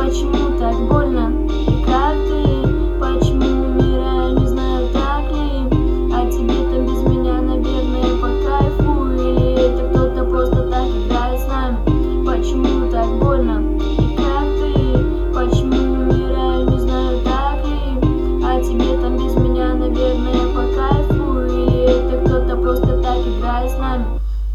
Почему так больно? И как ты? Почему умираю, не знаю, так ли? А тебе там без меня, наверное, по кайфу? Или это кто-то просто так играет с нами? Почему так больно? И как ты? Почему умираю, не знаю, так ли? А тебе там без меня, наверное, по кайфу? Или это кто-то просто так играет с нами?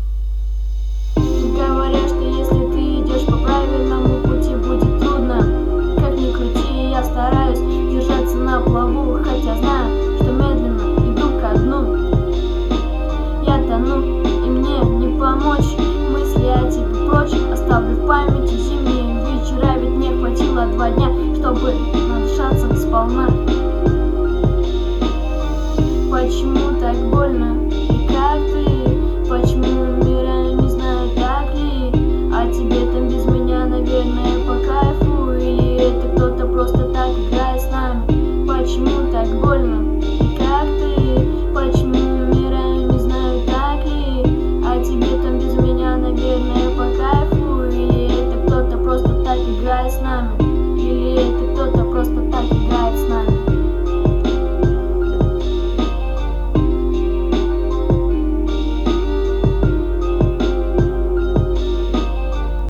Говорят, что если ты идешь по правильному пути, будет трудно. Как ни крути, я стараюсь держаться на плаву, хотя знаю, что медленно иду ко дну. Я тону, и мне не помочь. Мысли о тебе прочь оставлю в памяти зимние вечера, ведь мне хватило 2 дня, чтобы надышаться сполна. Почему так больно?